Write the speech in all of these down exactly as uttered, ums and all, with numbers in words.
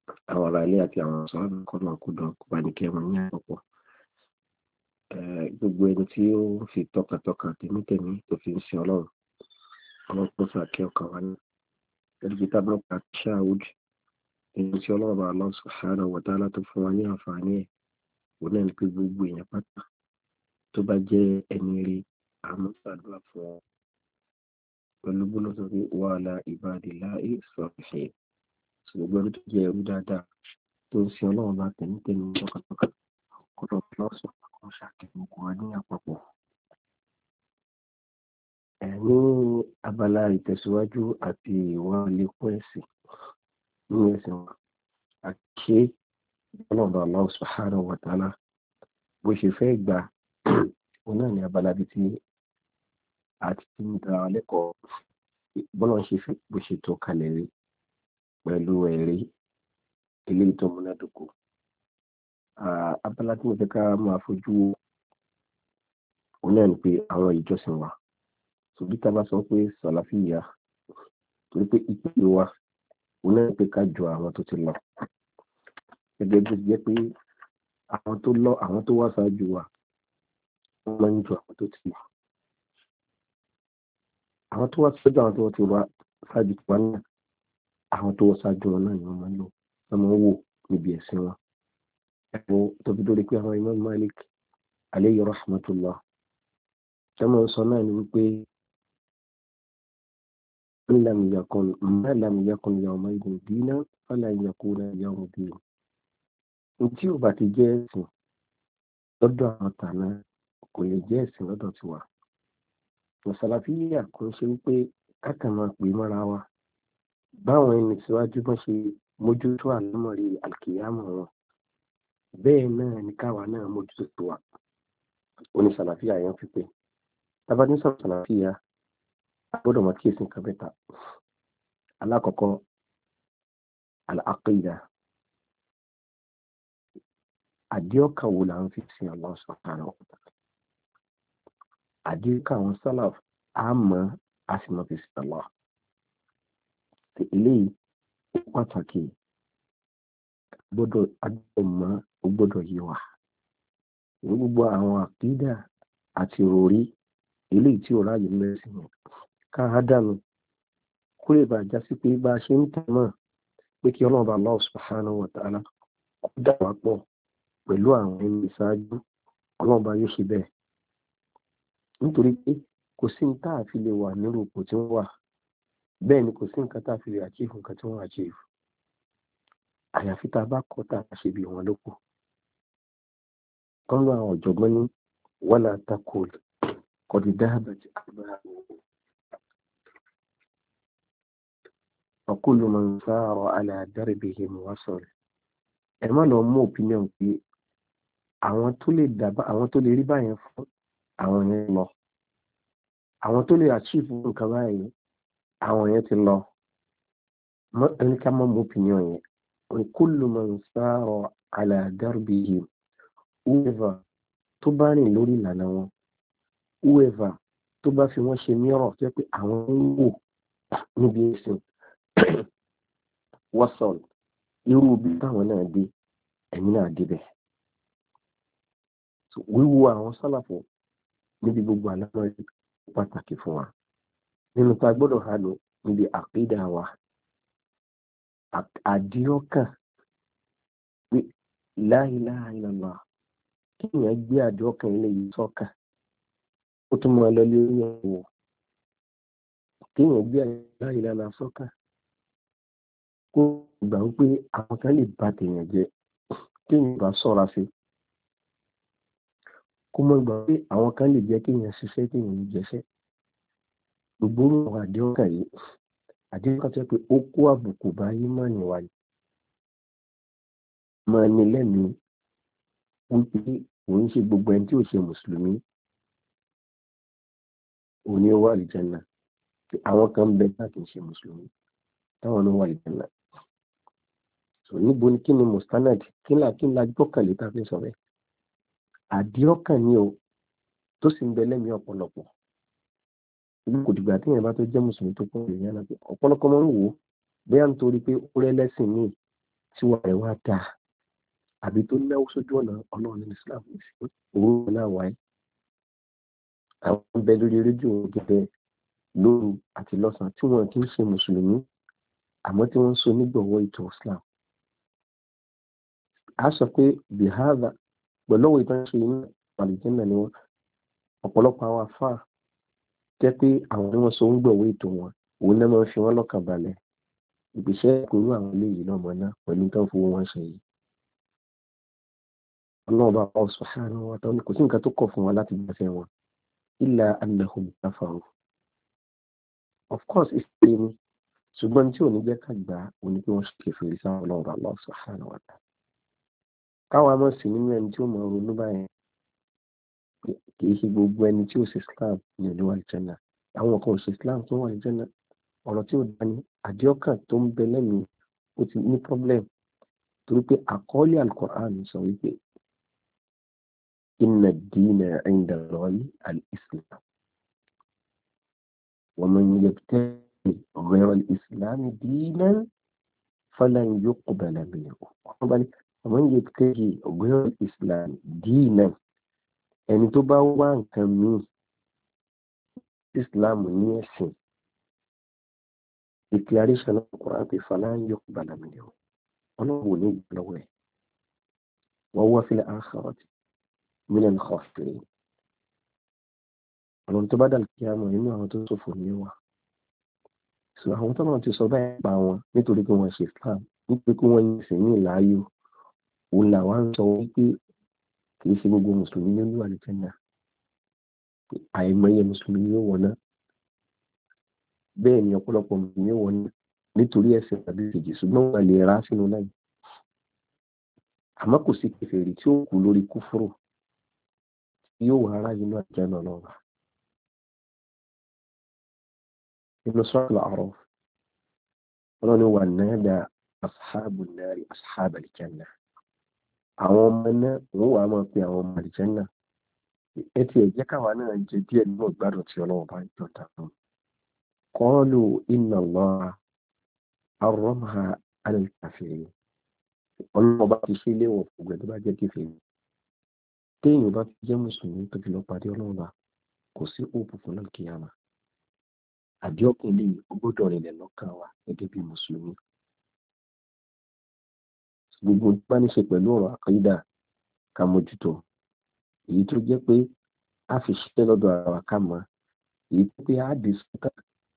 àwọn ará ilé àti àwọn sọ̀rọ̀ kọ́nà kúdọ̀ kó bá ní kí ẹran ní àpapọ̀. Gbogbo ẹni tí ó ń fi tọkàntọkàn tèmítèmí tó fi ń sin ọlọ́run ọlọ́run tó fà kí ọkàn wa ní ẹni tá bá pa ṣáàwùd èyí tí ọlọ́run bá Allah subhanahu wa ta'ala tó fún wa ní àǹfààní ẹ̀ òun náà ni pé gbogbo èèyàn pátá tó bá jẹ́ ẹni rí àmúṣàdúrà fún ọ pẹ̀lú gbólóhùn tó fi wa ala ibadillahi salihin gbogbo ẹni tó jẹ́ ẹrú dáadáa tó ń sin ọlọ́run bá tẹ̀mítẹ̀mí tọkàntọkàn kọ́nà lọ́sọ̀ kan ṣàkíyèsí wa ní àpapọ̀. Ní abala ìtẹ̀síwájú àti ìwà lékún ẹ̀sìn ní ẹ̀sìn wa àti ọlọ́run Allah subhanahu wa ta'ala bó ṣe fẹ́ gbà òun náà ní abala bíi tí a ti ń dá lẹ́kọ̀ọ́ bọ́lá ṣe fi bó ṣe tó kalẹ̀ rí pẹ̀lú ẹ̀rí eléyìí tó múnádóko. Abala tí mo fẹ́ ká máa fojú òun náà ni pé àwọn ìjọsìn wa ṣùgbọ́n tá a bá sọ pé sàlàfíyà torí pé ìpínlẹ̀ wa òun náà ni pé ká jọ àwọn tó ti lọ gẹ́gẹ́ bí ó jẹ́ pé àwọn tó lọ àwọn tó wá ṣáájú wa wọ́n máa ń jọ àwọn tó ti lọ àwọn tó wá ṣáájú àwọn tó ti wá ṣáájú wa náà àwọn tó wá ṣáájú wọn náà ni wọ́n máa ń lò wọ́n máa ń wò níbi ẹ̀sìn wọn ẹ̀fọ́ tó fi dórí pé àwọn Imam Malik alayhi rahmatullah tẹ́mọ̀ ń sọ náà ni wípé lam yakun ma lam yakun yawma idin dinan fala yakuna yawma din. Tí ò bá ti jẹ́ ẹ̀sìn lọ́dọ̀ àwọn tàná kò lè jẹ́ ẹ̀sìn lọ́dọ̀ tiwa. Sàlàfíyà kò ń ṣe wípé káàkiri máa pè mọ́ra wa báwọn ẹni síwájú bọ́n ṣe mójútó àlámọ̀rí àlùkìyámọ̀ wọn bẹ́ẹ̀ náà ni káwa náà mójútó tó wa ó ní sàlàfíà yẹn fi pé tábà ní sọ̀rọ̀ sàlàfíà gbọ́dọ̀ mọ̀ kíyèsí nǹkan mẹ́ta. Alákọ̀ọ́kọ́ al-aqida àdíọ́kàn wo là ń fi sin Allah subhanahu wa ta'ala àdíọ́kàn àwọn sálàf á mọ̀ á sì mọ̀ fi sin Allah eléyìí ó pàtàkì gbọ́dọ̀ àdìmọ́ ó gbọ́dọ̀ yé wa ní gbogbo àwọn àkídà àti òrí eléyìí tí ó ráyè mẹ́sìn yẹn ká á dànù kó lè bàa já sí pé bá a ṣe ń tẹ̀ mọ́ pé kí ọlọ́run bá Allah subhanahu wa ta'ala kó dà wá pọ̀ pẹ̀lú àwọn ẹni ìṣáájú ọlọ́run bá yóò ṣe bẹ́ẹ̀ nítorí pé kò sí ní tá a fi lè wà nírú ipò tí wọ́n wà bẹ́ẹ̀ ni kò sí nǹkan tá a fi lè achieve nǹkan tí wọ́n achieve àyàfi tá a bá kọ́ tá a ṣe bí wọn lóko. Kọ́ńtà àwọn ọ̀jọ̀gbọ́n ní wala taqul qad dhahabat ahbaaruhum wa kullu man sara ala darbihim wasal. Ẹ má lọ mú opinion pé àwọn tó lè dàbá àwọn tó lè rí báyẹn fún àwọn yẹn lọ àwọn tó lè achieve nǹkan báyìí àwọn yẹn ti lọ ẹni ká mọ́ mú opinion yẹn wa kullu man sara ala darbihim whoever tó bá rìn lórí ìlànà wọn whoever tó bá fi wọ́n ṣe mìíràn tó yẹ pé àwọn ń wò níbi ẹ̀sìn wọ́sọ̀l irú bí táwọn náà dé ẹ̀mí náà débẹ̀. Wíwo àwọn sálàfọ̀ níbi gbogbo àlámọ̀ rí pàtàkì fún wa nínú tá a gbọ́dọ̀ hà lò níbi àkídà wa àdíọ́kàn pé la ilaha illallah kí èèyàn gbé àdíọ́kàn ilé yìí sọ́kàn ó tún máa lọ lé orí ẹ̀wọ̀ kí èèyàn gbé la ilaha illallah sọ́kàn kó gbà wípé àwọn kan lè ba tèèyàn jẹ́ kí èèyàn bá ṣọ́ra sí kó mọ̀ gbà pé àwọn kan lè jẹ́ kí èèyàn ṣiṣẹ́ kí èèyàn jẹ́ṣẹ́ gbogbo àwọn àdíọ́kàn yìí àdíọ́kàn tó yẹ pé ó kó àbùkù bá yín máa yìn wáyé máa ní lẹ́mìí wípé òun ṣe gbogbo ẹni tí ò ṣe mùsùlùmí òun ni ó wà àlìjánnà àwọn kan bẹ láti ṣe mùsùlùmí táwọn ló wà àlìjánnà. So níbo ni kí ni mustanad kí ni kí ni agbọ́kànlé tá a fi sọ bẹ́ẹ̀ àdíọ́kàn ni o tó sì ń bẹ lẹ́mìí ọ̀pọ̀lọpọ̀ kò dìgbà tí èèyàn bá tó jẹ́ mùsùlùmí tó pọ̀ lè yánná pé ọ̀pọ̀lọpọ̀ máa ń wò ó bóyá nítorí pé ó rẹ́ lẹ́sìn míì tí wọ́n rẹ̀ wá dáa àbí tó náwó sójú ọ̀nà ọlọ́run ní Islam owó náà wáyé àwọn bẹ lórí rédíò gẹ́gẹ́ lóru àti lọ́sàn tí wọ́n kì í ṣe mùsùlùmí àmọ́ tí wọ́n ń so nígbọ̀wọ́ ètò Islam a sọ pé bihada pẹ̀lú òwe tó ń ṣe inú àlùjànnà ni wọ́n ọ̀pọ̀lọpọ̀ àwọn afá jẹ́ pé àwọn ni wọ́n so ń gbọ̀wọ́ ètò wọn òun náà máa ń fi wọ́n lọ́kàn balẹ̀ ìgbésẹ̀ ìkúrú àwọn eléyìí náà mọ̀ náà pẹ̀lú tó ń fowó wọn ṣe yìí ọlọ́ọ̀bá Allah subhanahu wa ta'ala kò sí nǹkan tó kọ̀ fún wa láti gbẹ̀fẹ̀ wọn illa annahum kafaru of course ìṣẹ̀lẹ̀ ni ṣùgbọ́n tí ò ní jẹ́ ká gbà ó ní pé wọ́n ṣe kèfèrí sáwọn ọlọ́ọ̀bá Allah subhanahu wa ta'ala káwa mọ̀ sí nínú ẹni tí ó mọ̀ ronú báyẹn kì í ṣe gbogbo ẹni tí ó ṣe Islam ní ìlú àlùjànnà àwọn kan ò ṣe Islam tó wà àlùjànnà ọ̀rọ̀ tí ó dání àdéhọ́kàn tó ń bẹ lẹ́mìí ó ti ní problem torí pé àkọọ́lẹ̀ Al-Qur'an sọ wípé inna ad-dina 'inda Allahi al-Islam wa man yabtaghi ghayra al-Islam dinan falan yuqbala minhu wa man yabtaghi ghayra al-Islam dinan ẹni tó bá wá nǹkan míì Islam ní ẹ̀sìn declaration of Quran pé falan yuqbala minhu ọlọ́run ò ní gbà lọ́wọ́ ẹ̀ wa huwa fil akhirati minal khasirin ọlọ́run tó bá dà kí á mọ̀ nínú àwọn tó ṣòfò ní wa so àwọn tó náà ti sọ báyìí pa wọn nítorí pé wọ́n ṣe Islam nítorí pé wọ́n yin ìsìn ní ìláyò òun làwọn ń sọ wípé kì í ṣe gbogbo mùsùlùmí ní olúwa ní Kenya àìmọye mùsùlùmí yóò wọ̀ náà bẹ́ẹ̀ ni ọ̀pọ̀lọpọ̀ mùsùlùmí yóò wọ̀ náà nítorí ẹ̀sìn tàbí ìkejì ṣùgbọ́n wọn lè ra sínú náà àmọ́ kò sí kèfèrí tí ó kú lórí kúfúrò tí yóò wà ara inú àjẹ́nà lọ́wọ́ inú Suratul A'raf wọn ni wà náà da ashabun nari ashabal janna àwọn ọmọ náà wọ́n wà máa pe àwọn ọmọ àlùjánnà ẹ ti ẹ̀ jẹ́ káwa náà jẹ díẹ̀ nínú ìgbádùn tí ọlọ́run bá ń jọ ta fún qalu inna Allaha harramaha 'ala al-kafirin ọlọ́run bá ti ṣe léwọ̀ fún gbẹ̀ tó bá jẹ́ kèfèrí téèyàn bá fi jẹ́ mùsùlùmí tó fi lọ pàdé ọlọ́run bá kò sí òòpù fún náà kíyàmá àdéhùn lè gbọ́dọ̀ rìnlẹ̀ lọ́kàn wa gẹ́gẹ́ bí mùsùlùmí gbogbo bá ní ṣe pẹ̀lú ọ̀rọ̀ àkídà ká mójútó èyí tó jẹ́ pé a fi ṣiṣẹ́ lọ́dọ̀ ara wa ká mọ̀ èyí tó pé a dì sọ́kà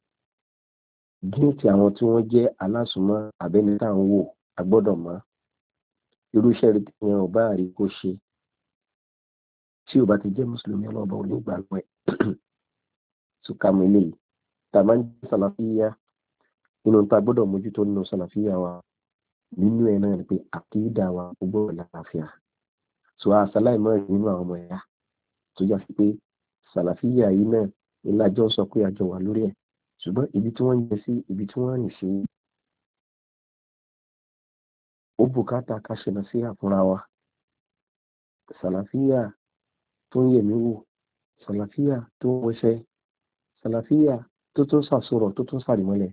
gíǹtì àwọn tí wọ́n jẹ́ alásùnmọ́ àbẹ́ni tá à ń wò a gbọ́dọ̀ mọ̀ irú iṣẹ́ rẹ̀ yẹn ò bá rí kó ṣe tí ò bá ti jẹ́ mùsùlùmí ọlọ́ọ̀bá ò ní gbà lọ́wọ́ ẹ̀ tó ká mọ̀ eléyìí tá a máa ń jẹ́ sàlàfíyà nínú tá a gbọ́dọ̀ mójútó nínú sàlàfíyà wa nínú ẹ̀ náà ni pé àkídà wa gbogbo lálàáfíà so àṣàláì mọ́ nínú àwọn ọmọ ẹ̀yà tó yà sí pé sàlàfíyà yìí náà ìlàjọ sọ pé àjọ wà lórí ẹ̀ ṣùgbọ́n ibi tí wọ́n ń jẹ sí ibi tí wọ́n rìn sí ó bùkátà ká ṣe lọ sí àfúnra wa sàlàfíyà tó ń yẹ̀mí wò sàlàfíyà tó ń wọṣẹ́ sàlàfíyà tó tún sàsọ̀rọ̀ tó tún sàrìmọ́lẹ̀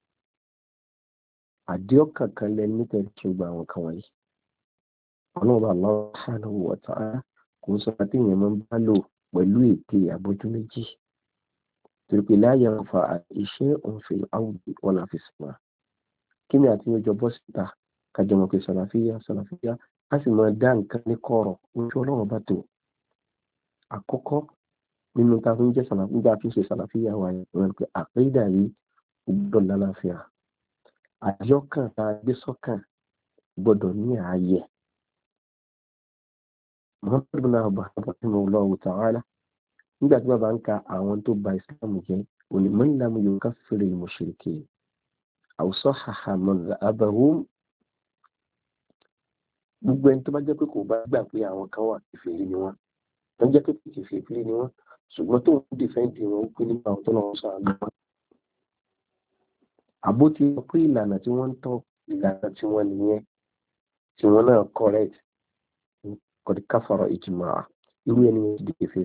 àdéhọ́kàn kan lẹ́nu nítorí tó gba àwọn kan wọ̀nyí ọlọ́run Allah subhanahu wa ta'ala kò sọ pé èèyàn máa ń bá lò pẹ̀lú ète àbójú méjì torí pé láyé ọ̀fà iṣẹ́ òǹfẹ̀ àwùjọ wọn la fi sùnmọ́ kí ni àti ọjọ́ bọ́ síta kájọ mọ̀ pé sàlàfíà sàlàfíà á sì máa dá nǹkan ní kọ̀rọ̀ ojú ọlọ́run bá tó àkọ́kọ́ nínú ta fi ń jẹ́ sàlàfíà nígbà fi ń ṣe sàlàfíà wà yẹn pé àkídà yìí gbọ́dọ̀ lálàáfíà àjọkàn tá a gbé sọ́kàn gbọ́dọ̀ ní ààyè Muhammad bin Abdullah ta'ala nígbà tí bàbá ń ka àwọn tó ba Islam jẹ́ òní man lam yukaffir al-mushrikin aw sahhaha madhhabahum gbogbo ẹni tó bá jẹ́ pé kò bá gbà pé àwọn kan wà kèfèrí ni wọ́n wọ́n jẹ́ pé kèfèrí ni wọ́n ṣùgbọ́n tó ń dìfẹ́ǹdì wọn pé nípa àwọn tó lọ́wọ́ sọ àgbà wọn àbó ti sọ pé ìlànà tí wọ́n ń tọ́ ìlànà tí wọ́n nìyẹn tí wọ́n náà correct qad kafara ijma'a irú ẹni yẹn ti di kèfèrí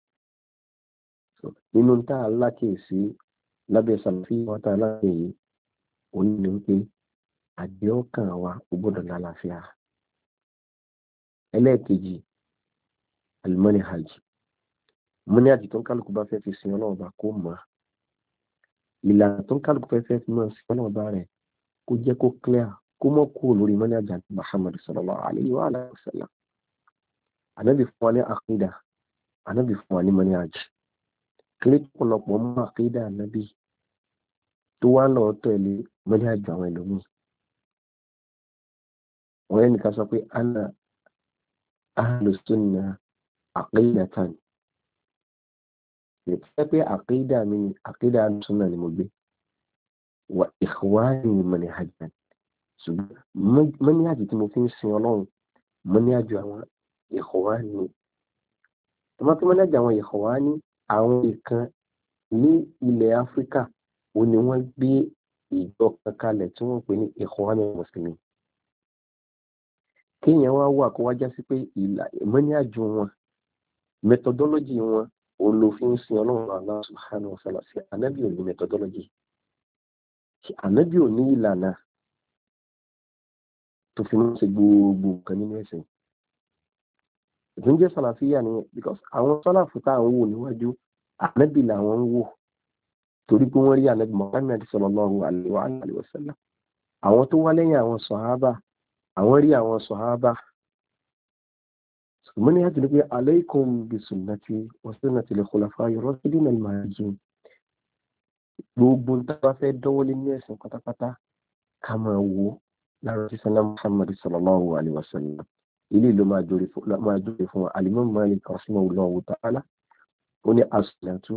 nínú tá a lákèésí lábẹ́ sàlàfíà wọn tá a lákèé òun ni pé àdéhùnkàn wa ó gbọ́dọ̀ lálàáfíà. ẹlẹ́ẹ̀kejì al-manhaj manhaj tó ń kálukú bá fẹ́ fi sin ọlọ́run bá kó mọ̀ ìlànà tó ń kálukú fẹ́ fẹ́ fi mọ̀ sí ọlọ́run bá rẹ̀ kó jẹ́ kó clear kó mọ́ kúrò lórí manhaj Muhammad sallallahu alayhi wa alihi wa sallam. ànábì fún wa ní àkídà ànábì fún wa ní manhaj kílé pọ̀lọpọ̀ mọ́ àkídà ànábì tó wá lọ tẹ̀lé manhaj àwọn ẹlòmíì. wọ́n yẹn nìkan sọ pé ana ahlus sunnah aqidatan ìpẹ́ pé àkídà mi ni àkídà sunnah ni mo gbé wa ikhwani manhajan ṣùgbọ́n manhaj tí mo fi ń sin ọlọ́run manhaj àwọn ikhwani tọ́mọ́ tí manhaj àwọn ikhwani àwọn ìkan ní ilẹ̀ áfíríkà ó ní wọ́n gbé ìjọ kan kalẹ̀ tí wọ́n pè ní ikhwani muslimin. kéèyàn wá wà kó wá já sí pé ìlà manhaj wọn methodology wọn òun ló fi ń sin ọlọ́run Allah subhanahu wa ta'ala. sí ànábì ò ní methodology ànábì ò ní ìlànà tó fi máa ń ṣe gbogbo nǹkan nínú ẹ̀sìn. ìpínjẹ́ sàlàfíà ni because àwọn sálàfù tá à ń wò níwájú ànábì làwọn ń wò torí pé wọ́n rí ànábì Muhammad sallallahu alaihi wa sallam. àwọn tó wá lẹ́yìn àwọn sàhábà àwọn rí àwọn sàhábà. ṣùgbọ́n ní àti ní pé alaykum bi sunnati wa sunnati al-khulafa'i ar-rashidin al-mahdiyyin. gbogbo tá a bá fẹ́ dánwó lé ní ẹ̀sìn pátápátá ká máa wò lára sí sallá Muhammad sallallahu alaihi wa sallam. ilé ló máa jòrè fún al-Imam Malik rahimahullahu ta'ala. ó ní as-sunnatu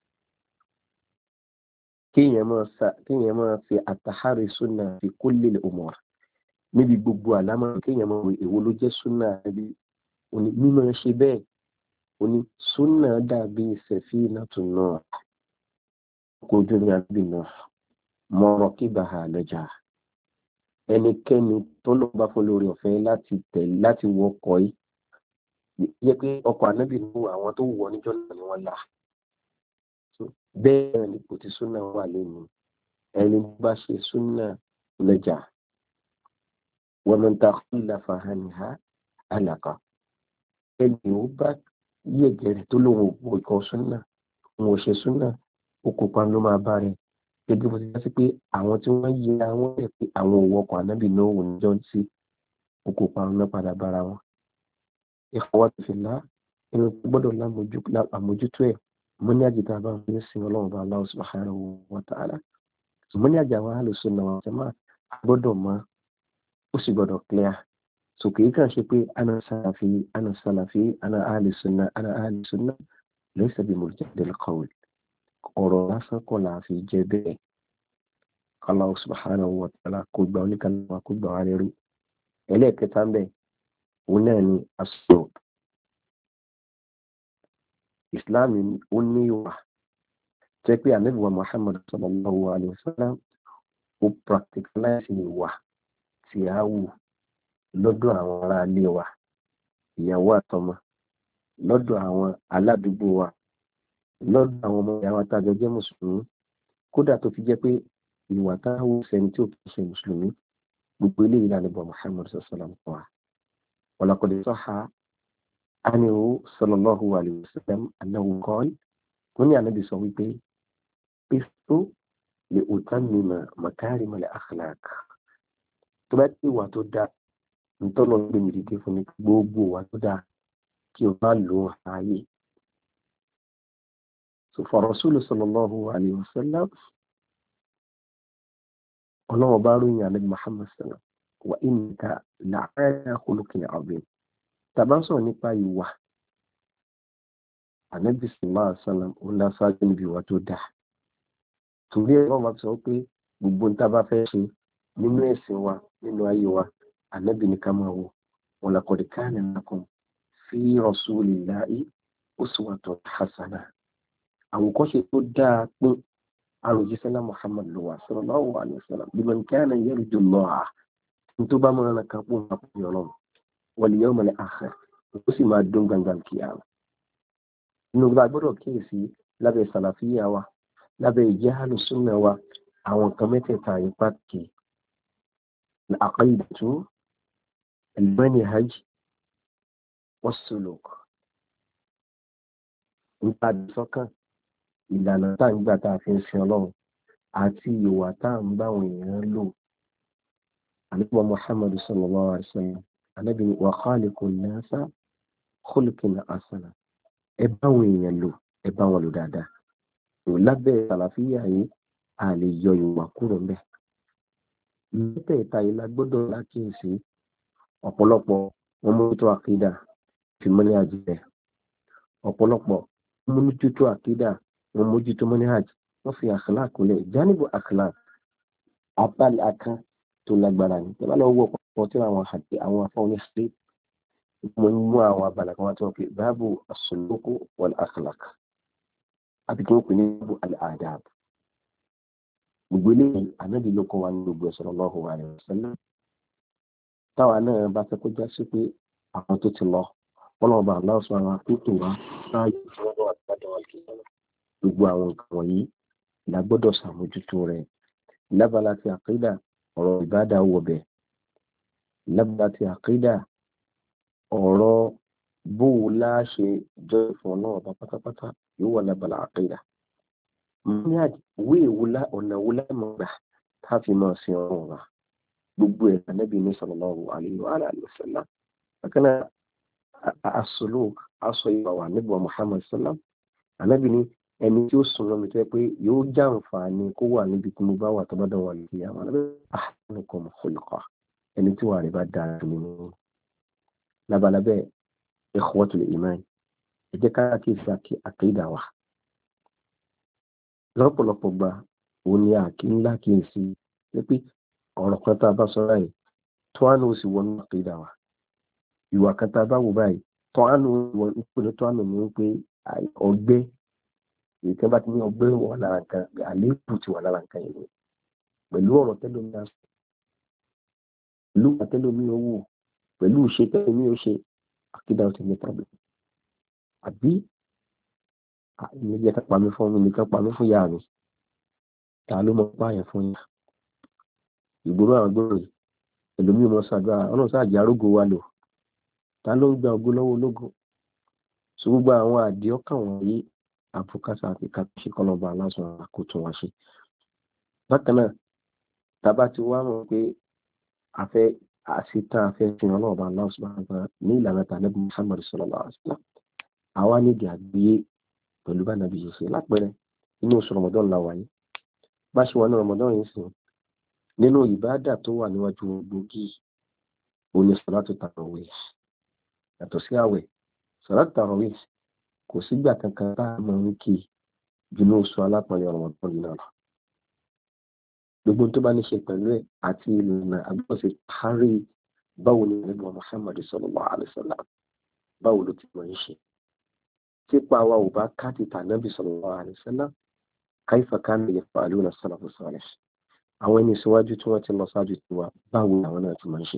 kéèyàn máa fi àtàhárí súnà fi kulli al-umur níbi gbogbo àlámọ̀ kéèyàn máa èwo ló jẹ́ súnà níbi òní mímọ̀ ṣe bẹ́ẹ̀ òní súnà dàbí safinatun Nuh kò ojú ní àbí náà marakibaha naja. ẹnikẹ́ni tó lọ bá fún lórí ọ̀fẹ́ láti tẹ̀lé láti wọkọ̀ yìí yẹ pé ọkọ̀ ànábì ní àwọn tó wọ̀ níjọ́ náà ni wọ́n là. bẹ́ẹ̀ ni kò ti súnà wà lẹ́nu ẹni bá ṣe súnà naja wa man takhallafa anha halaka. ẹni ó bá yẹ̀gẹ̀rẹ̀ tó lóun òpó ìkan súnà òun ò ṣe súnà ó kópa ló máa bá rẹ̀. gẹ́gẹ́ bó ti dá sí pé àwọn tí wọ́n yẹ àwọn ẹ̀ pé àwọn òwò ọkọ̀ ànábì náà wò níjọ́ sí ó kópa náà padà bára wọn. ikhwati fillah ẹni tó gbọ́dọ̀ lámójútó ẹ̀ mọ́ ní àjẹta bá ń sin ọlọ́run bá Allah subhanahu wa ta'ala. mọ́ ní àjà àwọn ahlus sunnah wal jama'ah gbọ́dọ̀ mọ́ ó sì gbọ́dọ̀ clear. so kìí kàn ṣe pé ana salafi ana salafi ana ahlus sunnah ana ahlus sunnah laysa bi murjadil qawl. ọ̀rọ̀ lásán kọ́ la fi jẹ́ bẹ́ẹ̀. Allah subhanahu wa ta'ala kó gba oníkàlùwà kó gbà wá lẹ́rú. ẹlẹ́ẹ̀kẹta ń bẹ̀ òun náà ni asọ̀. Islam ó ní ìwà jẹ́ pé ànábì wa Muhammad sallallahu alayhi wa sallam ó practicalize ìwà tí a wù lọ́dọ̀ àwọn ará ilé wa ìyàwó àtọmọ lọ́dọ̀ àwọn aládùúgbò wa lọ́dọ̀ àwọn ọmọ ìyá wa tájọ jẹ́ mùsùlùmí kódà tó fi jẹ́ pé ìwà táwọn sẹ́ni tí ó kìí ṣe mùsùlùmí gbogbo eléyìí lànà bọ̀ Muhammad sallallahu alayhi wa sallam wa laqad sahha anhu sallallahu alayhi wa sallam annahu qala wọ́n ní ànábì sọ wípé pístó lè utammima makarima al-akhlaq. tó bá tí ìwà tó dáa ntọ́nà gbé mi dìde fún mi gbogbo ìwà tó dáa kí o bá lò ó ààyè. so fa rasulu sallallahu alayhi wa sallam ọlọ́wọ́ bá ròyìn ànábì Muhammad sallam wa innaka la'ala khuluqin azim. tàbá sọ̀rọ̀ nípa ìwà ànábì sallallahu alaihi wasallam ó lásáájú níbi ìwà tó dáa. torí ẹ̀rọ máa sọ pé gbogbo níta bá fẹ́ ṣe nínú ẹ̀sìn wa nínú ayé wa ànábì ní ká máa wò wa laqad kana lakum fi rasulillahi uswatun hasanah. àwòkọ́ṣe tó dáa pé àròjísẹ́lá Muhammad ló wà sallallahu alaihi wasallam liman kana yarju Allah tó bá máa ń kan pọ̀ nípa pọ̀ ọlọ́run wal yawmal akhir ó sì máa dún gangan kíyàmá. inú gba gbọ́dọ̀ kíyèsí lábẹ́ sàlàfíà wa lábẹ́ ìjẹ́ àlùsùnà wa àwọn nǹkan mẹ́tẹ̀ẹ̀ta yìí pàtàkì al-aqidatu al-manhaj was-suluk nípa àdìsọ́kàn ìlànà tá à ń gbà tá a fi ń sin ọlọ́run àti ìwà tá à ń bá àwọn èèyàn lò. àníbọ̀ Muhammad sallallahu alaihi wasallam ànábì ní wa khaliqun nasa khuluqan hasana, ẹ bá àwọn èèyàn lò ẹ bá wọn lò dáadáa. lábẹ́ àlàáfíà yìí a lè yọ ìwà kúrò ńbẹ̀. mẹ́tẹ̀ẹ̀ta yìí la gbọ́dọ̀ lákìyèsí. ọ̀pọ̀lọpọ̀ wọn mójútó àkídà fi mọ́lẹ́ àjẹ́, ọ̀pọ̀lọpọ̀ wọn mójútó àkídà wọn mójútó mọ́lẹ́ àjẹ́, wọ́n fi akhlaq lẹ̀. janibu akhlaq abala kan tó lágbára ní tẹ́lá lọ́wọ́ ọ̀pọ̀ tí àwọn àti àwọn afọ́n ní ṣe mo ń mú àwọn abala kan wá tí wọ́n fi báàbù as-suluku wal akhlaq àbí kí wọ́n pè ní báàbù al-adab. gbogbo eléyìí ànábì ló kọ́ wa ní gbogbo sallallahu alaihi wasallam. táwa náà bá fẹ́ kó já sí pé àwọn tó ti lọ ọlọ́ọ̀bà Allah subhanahu wa ta'ala tó tò wá sáájú tí wọ́n bá wà padà wà kí gbogbo àwọn nǹkan wọ̀nyí la gbọ́dọ̀ ṣàmójútó rẹ̀. lábala ti àkídà ọ̀rọ̀ ìbádà wọ̀bẹ̀, lábala ti àkídà ọ̀rọ̀ bó o láṣẹ jọ ìfọ̀n náà bá pátápátá yóò wà lábala àkídà. ní àdìwé ìwúlá ọ̀nà wúlá mọ̀ gbà tá a fi máa sin ọ̀rọ̀ wa gbogbo ẹ̀ Ànábì ní sallallahu alaihi wa alihi wasallam. bákan náà as-suluk aṣọ ìwà wà nígbà Muhammad sallam. Ànábì ní ẹni tí ó sùn lọ́mi tó yẹ pé yóò jàǹfààní kó wà níbi tí mo bá wà tó bá dán wà lókè àwọn ahsanukum khuluqa, ẹni tí wà rẹ̀ bá dáa jù nínú. labalábẹ́ ikhwatul iman, ẹ jẹ́ ká kí n fi àkídà wa lọ́pọ̀lọpọ̀ gba òun ni àkí ńlá kí n sí pé ọ̀rọ̀ kan tá a bá sọ báyìí tó àánú sì wọnú àkídà wa, ìwà kan tá a bá wò báyìí tó àánú wọnú ìpínlẹ̀ tó àánú ní pé ọgbẹ́ ìtẹ́ bá ti ní ọgbẹ́ wà lára nǹkan àléébù ti wà lára nǹkan yìí pẹ̀lú ọ̀rọ̀ tẹ́lómi náà pẹ̀lú àtẹ́lómi owó pẹ̀lú ìṣe tẹ́lómi ó ṣe àkídà ó ti ní problem. àbí ilé jẹ́ ká pa mí fún mi nìkan pa mí fún ìyá mi, ta ló mọ pààyàn fún yà ìgboro àwọn gbòòrò ẹlòmíì mọ ṣàdúrà ọlọ́run sáàjì arógo wa lò, ta ló ń gba ògo lọ́wọ́ ológo. so gbogbo àwọn àdìọ́kàn wọ̀nyí àfọkásá àti kàtúnṣe kọlọba aláṣọ àkótó wa ṣe. bákan náà tábà ti wá mọ̀ pé afẹ́ àṣetán afẹ́ fi hàn lọ́wọ́ aláṣọ àgbà ní ìlànà tàbí Muhammad sallallahu alaihi wasallam. àwa nídìí àgbéyé pẹ̀lú bá nàbí yìí ṣe lápẹẹrẹ inú oṣù Ramadan la wáyé bá ṣe wà ní Ramadan yìí sìn nínú ìbádà tó wà níwájú gbòógì òní sọ̀látù tarawih. yàtọ̀ sí àwẹ̀ sọ̀látù tarawih kò sígbà kankan tá a máa ń kí jùlọ oṣù alápọ̀lẹ̀ Ramadan yìí náà lọ. gbogbo tó bá ní ṣe pẹ̀lú ẹ̀ àti ìlànà àgbọ̀nsẹ̀ kárí báwo ni nígbà Muhammad sallallahu alaihi wasallam báwo ló ti máa ń ṣe. típa wa ò bá ká ti tà Nábì sallallahu alaihi wasallam kaifa kana yaf'aluna as-salafu salih. àwọn ẹni síwájú tí wọ́n ti lọ sáájú tí wa báwo àwọn náà ti máa ń ṣe.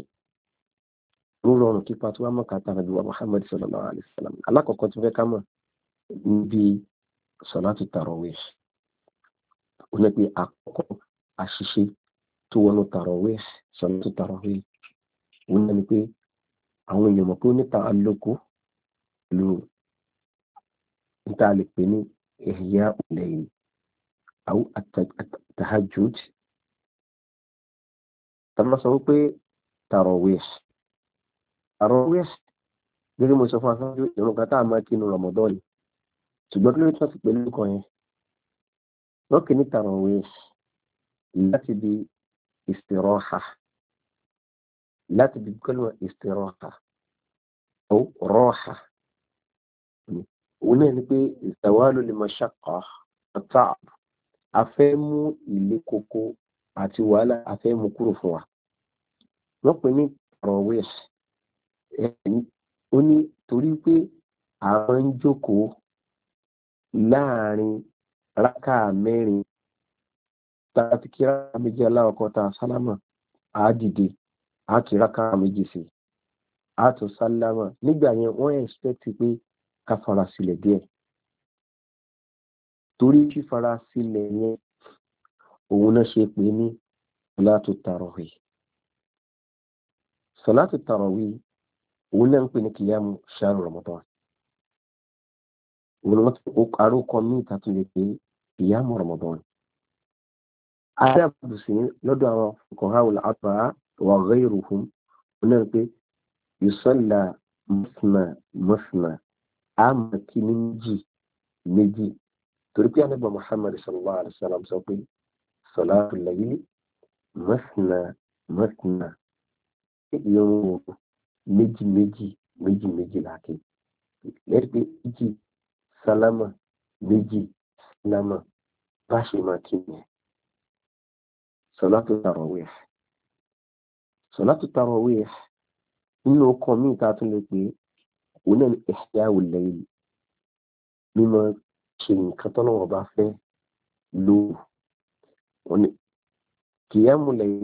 ó rọrùn kípa tí wọ́n mọ̀ ká tà Nábì wa Muhammad sallallahu alaihi wasallam. alákọ̀ọ́kọ́ tí fẹ́ ká mọ̀ níbi sọ̀látù tarawih ó ní pé àkọ́kọ́ àṣìṣe tó wọnú tarawih sọ̀látù tarawih ó ní pé àwọn èèyàn mọ̀ pé ó ní ta'alluqu pẹ̀lú níta lè pè ní ihya al-layl aw at-tahajjud. tàbí sọ wípé tarawih tarawih gẹ́gẹ́ mo sọ fún aṣáájú ìrun kan tá a máa kí inú Ramadan ni ṣùgbọ́n kí ló tí wọ́n ti pẹ̀lú kan yẹn wọ́n kì í ní tarawih láti di istiraha láti di kọ́lùmọ̀ istiraha ó raha òun náà ni pé zawalu li mashaqqa at-ta'ab afẹ́ mú ilé koko àti wàhálà afẹ́ mú kúrò fún wa. wọ́n pè ní tarawih ó ní torí pé àwọn ń jókòó láàrin rákà mẹ́rin tàbí kí rákà méjì aláwọ̀kọ́ ta sálámà á dìde á kí rákà méjì sí á tún sálámà. nígbà yẹn wọ́n expect pé ká fara sílẹ̀ díẹ̀ torí fífara sílẹ̀ yẹn òun náà ṣe pé ní sọ̀látù tarawih صلاة التراويح òun ń pè ní kìyàmù ṣáàrù Ramadan òun wọ́n ti àrókọ ní ìtàtún lè pé kìyàmù Ramadan. Adé àbùsí lọ́dọ̀ àwọn fuqaha'ul arba'a wa ghayruhum òun náà pé yusalla masna masna àmọ́ kí ní méjì méjì torí pé Ànábì Muhammad sallallahu alaihi wasallam sọ pé salatul layli masna masna ìrun méjì méjì méjì méjì láti lẹ́yìn pé méjì sálámà méjì sálámà bá ṣe máa kí ni sọlátù tarawih sọlátù tarawih nínú ọkọ̀ míì tá a tún lè pè òun náà ní ihya'ul layl mímọ ṣe nǹkan tó lọ́wọ́ bá fẹ́ lò wọ́n ní qiyamul layl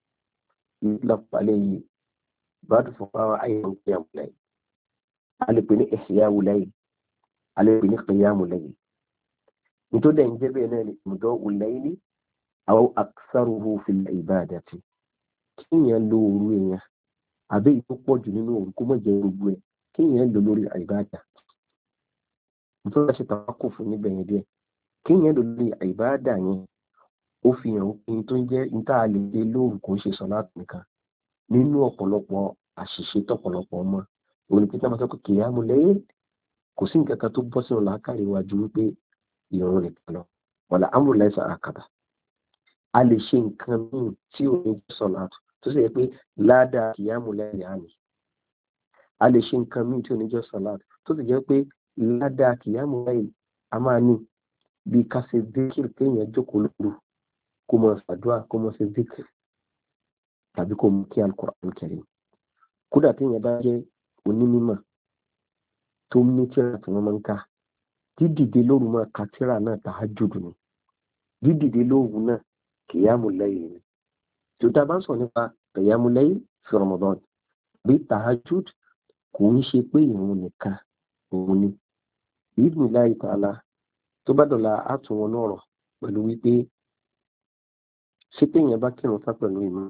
ìlàpàlẹ̀ yìí بعد فقراء أيضا قيام الليل على بني إحياء الليل على بني قيام الليل نتودع نجبنا مضاء الليل أو أكثره في العبادة كين يلو روية أبي تقوى جنينو كما جنوبوه كين يلو لوري العبادة نتودع شتوقف نبين دي كين يلو لوري العبادة وفيه انتون جاء انتا علي لوري كونشي صلاة نكا nínú ọ̀pọ̀lọpọ̀ àṣìṣe tọ̀pọ̀lọpọ̀ ọmọ òní pété máa sọ pé kìyàmù lẹ́yìn kò sí nǹkan kan tó bọ́ sínú làákàrí iwájú wípé ìrun nìkan lọ wàlà amúláìsà àkàdà a lè ṣe nǹkan míì tí ò ní jẹ́ sọ̀làtù tó sì yẹ pé ládàá kìyàmù lẹ́yìn àmì a lè ṣe nǹkan míì tí ò ní jẹ́ sọ̀làtù tó sì jẹ́ pé ládàá kìyàmù lẹ́yìn a máa ní bí ká ṣe díkìrì kéèyàn jókòó lóru kó mọ ṣàdúrà kó mọ ṣe díkìrì tàbí kó mú kí Al-Qur'an Karim kódà tí èèyàn bá jẹ́ onímọ̀ tó ní tírà tí wọ́n máa ń kà dídìde lóru máa ka tírà náà tahajjud ni dídìde lóru náà qiyamul layl ni tó tá bá ń sọ nípa qiyamul layl fi Ramadan bí tahajjud kò ń ṣe pé ìrun nìkan òun ni bi'idhnillahi ta'ala tó bá dọ̀la àtúnwọ̀n náà rọ̀ pẹ̀lú wípé ṣé pé èèyàn bá kírun fá pẹ̀lú ìmọ̀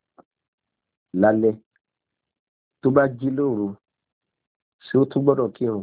lálẹ́ tó bá jí lóru ṣé ó tún gbọ́dọ̀ kírun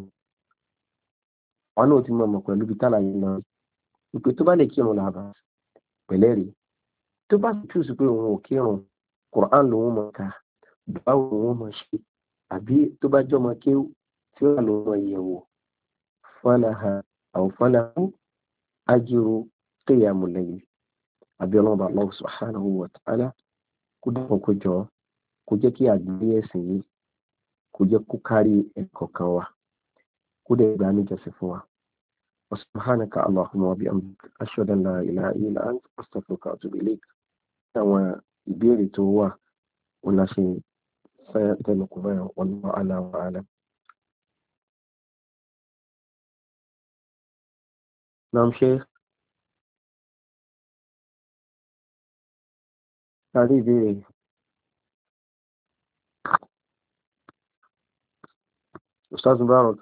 wọn náà ti mọ̀ mọ̀ pẹ̀lú bí tálàyé lọ ìpè tó bá lè kírun làbà pẹ̀lẹ́ rí tó bá sì túùsù pé òun ò kírun Qur'an lòun mọ̀ ká báwo òun mọ̀ ṣe àbí tó bá jọmọ kéwú tí ó wà lóun mọ̀ ìyẹ̀wò falaha aw falahu ajru qiyamul layl àbí ọlọ́ba Allah subhanahu wa ta'ala kó dáhùn kó jọ kó jẹ́ kí àgbáyé ẹ̀sìn yìí kó jẹ́ kó kárí ẹ̀kọ́ kan wa kó dẹ̀ gbà níjọsìn fún wa. wa subhanaka Allahumma wa bihamdika ashhadu an la ilaha illa anta astaghfiruka wa atubu ilayk. àwọn ìbéèrè tó wà wọn la ṣe fẹ́ tẹnukù báyọ̀ wallahu a'lam wa a'lam. Naam Sheikh. Tàbí ìbéèrè. Ustaz Mubarak.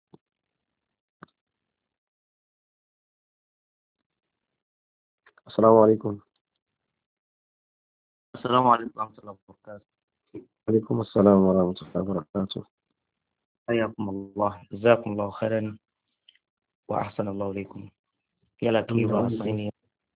Assalamu alaikum. Assalamu alaikum warahmatullahi wabarakatuh. Alaikum assalam warahmatullahi wabarakatuh. Hayyakumullah, jazakumullahu khairan wa ahsanallahu ilaykum. Yálà kí o bá sọ ní.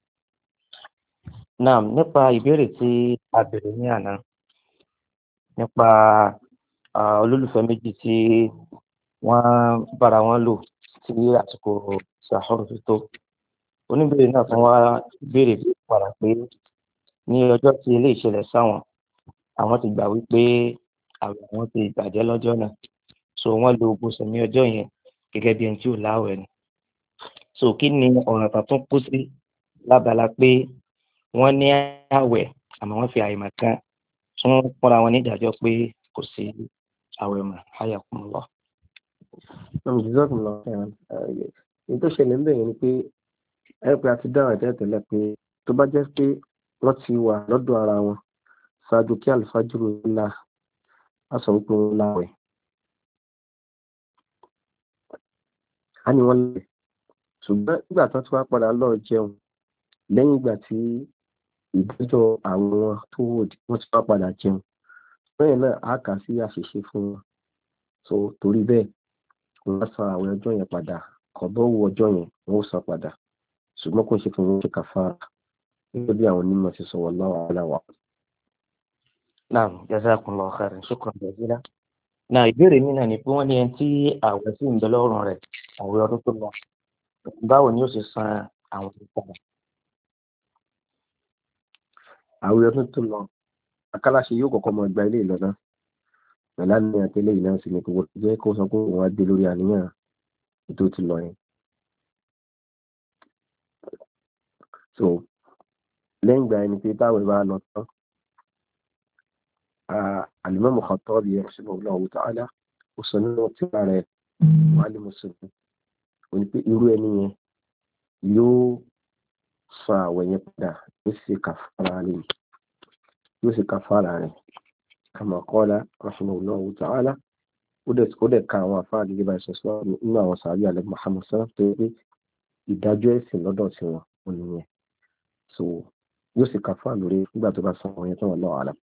Naam, nípa ìbéèrè tí a béèrè ní àná nípa olólùfẹ́ méjì tí wọ́n bára wọn lò tí àsìkò sàhùrù fi tó. Oníbèrè náà tún wá béèrè padà pé ní ọjọ́ tí ilé ìṣẹ̀lẹ̀ sáwọn àwọn ti gbà wípé àwọn àwọn ti bàjẹ́ lọ́jọ́ náà, so wọ́n lo gbòsàn ní ọjọ́ yẹn gẹ́gẹ́ bí ẹni tí ò láwẹ̀ ni. So kí ni ọ̀ràn kan tún kú sí lábala pé wọ́n ní àwẹ̀ àmọ́ wọ́n fi àìmọ̀ kan tún fúnra wọn ní ìdájọ́ pé kò sí àwẹ̀ mọ́. Hayyakumullah. Èyí tó ṣẹlẹ̀ ń bẹ̀rẹ̀ ni pé ẹ pé a ti dáhùn ẹ̀tẹ́ tẹ́lẹ̀ pé tó bá jẹ́ pé wọ́n ti wà lọ́dọ̀ ara wọn ṣáájú kí àlùfájúrò ńlá á sọ wípé wọn láwẹ̀. A ní wọ́n lẹ̀ ṣùgbọ́n nígbà tó ti wá padà lọ jẹun lẹ́yìn ìgbà tí ìdájọ́ àwọn tó wò wọ́n ti wá padà jẹun bẹ́ẹ̀ náà á kà sí àṣìṣe fún wọn so torí bẹ́ẹ̀ wọ́n san àwọn ọjọ́ yẹn padà kọ̀bọ́wù ọjọ́ yẹn wọ́n ó san padà ṣùgbọ́n kò ṣe fún wọn ṣe kàfàrà gẹ́gẹ́ bí àwọn onímọ̀ ti sọ wallahu a'lam. Naam, jazakumullahu khairan, shukran jazila. Náà ìbéèrè mi náà ni pé wọ́n ní ẹni tí àwẹ̀ sì ń bẹ lọ́rùn rẹ̀ àwẹ̀ ọdún tó lọ báwo ni ó ṣe san àwọn ìpadà. àwẹ̀ ọdún tó lọ akálàṣe yóò kọ́kọ́ mọ gba ilé ìlọ́nà pẹ̀lú àníyàn tẹ́lẹ̀ yìí náà sì ni kò jẹ́ kó sọ pé òun á gbé lórí àníyàn tó ti lọ yẹn. so lẹ́yìn ìgbà ẹni pé táwọn ìbá lọ tán Al-Imam Khattabi rahimahullahu ta'ala ó sọ nínú tírà rẹ̀ Mu'allim as-Sunnah ó ní pé irú ẹni yẹn yóò fa àwẹ̀ yẹn padà yóò sì kàfàrà rẹ̀ yóò sì kàfàrà rẹ̀ kama qala rahimahullahu ta'ala ó dẹ̀ ka àwọn àfáà gẹ́gẹ́ bá ṣe sọ nínú àwọn sàábì alẹ́ Muhammad sallam tó yẹ pé ìdájọ́ ẹ̀sìn lọ́dọ̀ tí wọn ò nìyẹn so yóò sì kàfàrà lórí nígbà tó bá sọ àwọn yẹn tó wọn lọ́wọ́ àlàm.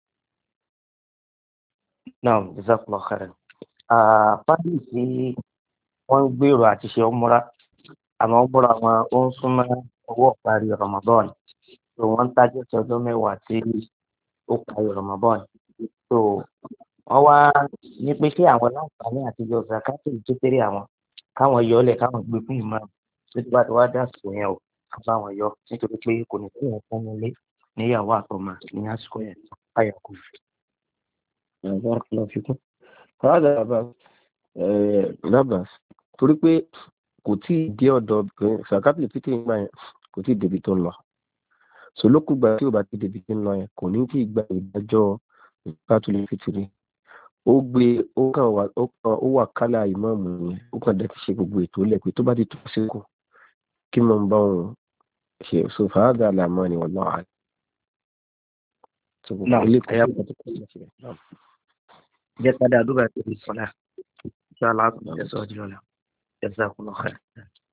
Naam, jazakumullahu khairan. Fábílì tí wọ́n ń gbèrò àti ṣe ọmúra àmọ́ ọmúra wọn ó ń súnmọ́ ọwọ́ parí Ramadan so wọ́n ń tájọ́ sí ọjọ́ mẹ́wàá tí ó parí Ramadan so wọ́n wá ní pé kí àwọn láǹfààní àtijọ́ zakati kékeré àwọn káwọn yọ ọ́lẹ̀ káwọn gbé fún ìmọ̀ títí bá ti wá dá àsìkò yẹn o káwọn yọ nítorí pé kò ní fún ìyẹn fún ilé níyàwó àtọmọ ní àsìkò yẹn ayọ̀kù. بارك الله فيكم هذا lábàá torí pé kò tí ì dé ọ̀dọ̀ sàkátì lè fìtì nígbà yẹn kò tí ì débi tó ń lọ sọlọ́kùgbà tí ò bá ti débi tó ń lọ yẹn kò ní tí ì gba ìdájọ́ sàkátì lè fìtì rí ó gbé ó kàn wá ó wà kálá ìmáàmù yẹn ó kàn dẹ́ ti ṣe gbogbo ètò ilẹ̀ pé tó bá ti tó síkù kí mo ń bá wọn ṣe sọfà á dà láàmú ni wọ́n náà jẹ́ ká dáa dúró àti ìsọ̀lá. إن شاء الله جزاكم الله خير.